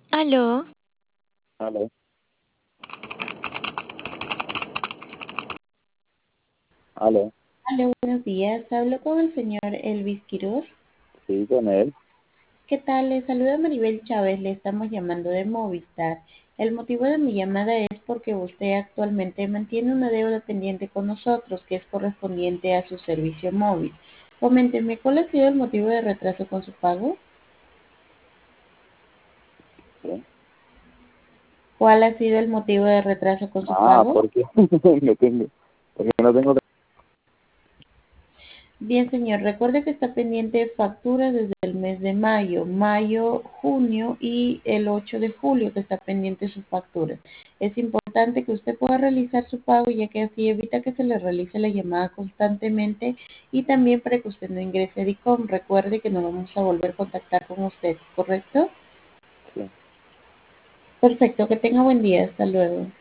Aló, Aló, aló, Hola, buenos días. Hablo con el señor Elvis Quiroz. sí, con él. ¿Qué tal? Le saluda Maribel Chávez. Le estamos llamando de Movistar. El motivo de mi llamada es porque usted actualmente mantiene una deuda pendiente con nosotros que es correspondiente a su servicio móvil. Coménteme, ¿cuál ha sido el motivo de retraso con su pago? ¿Sí? ¿Cuál ha sido el motivo de retraso con su pago? Porque no tengo, porque no tengo. Bien, señor, recuerde que está pendiente factura desde el mes de mayo, junio y el 8 de julio que está pendiente su factura. Es importante que usted pueda realizar su pago ya que así evita que se le realice la llamada constantemente y también para que usted no ingrese DICOM. Recuerde que no vamos a volver a contactar con usted, ¿correcto? Sí. Perfecto, que tenga buen día. Hasta luego.